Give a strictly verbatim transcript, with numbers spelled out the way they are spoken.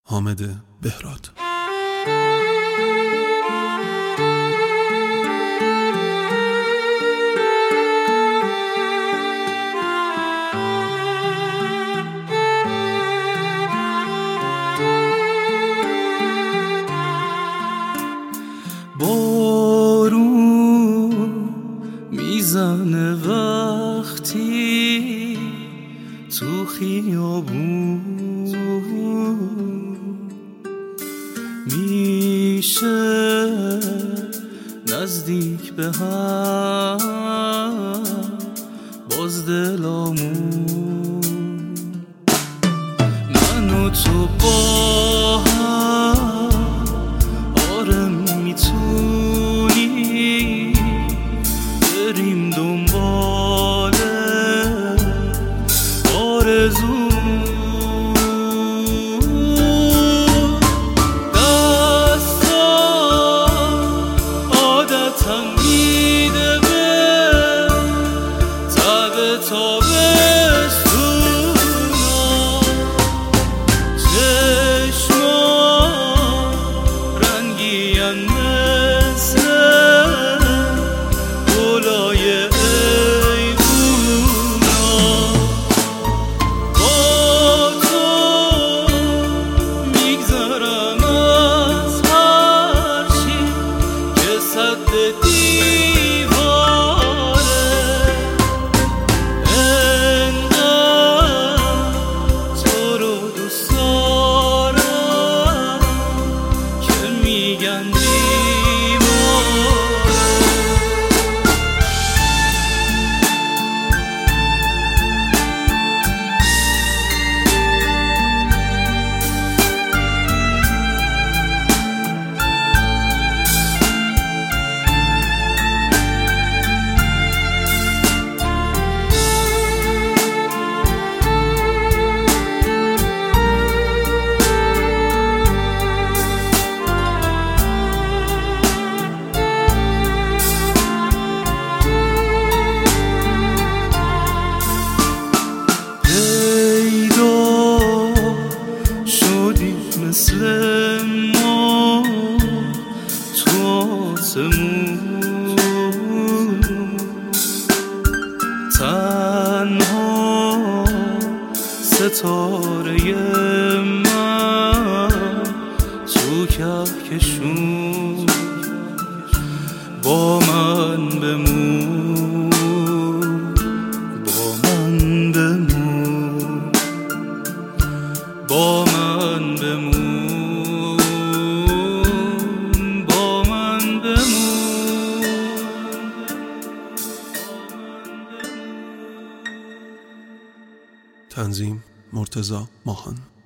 حامد بهراد. بارون میزنه وقتی تو خیابون میشه نزدیک به هم باز دلامون من و تو با هم آره میتونی بریم دنبال آرزو مثل ما تو آسمون تنها ستاره من تو کهکشون با من بمون با من بمون با من بمون با من بمون. تنظیم مرتضی ماهان.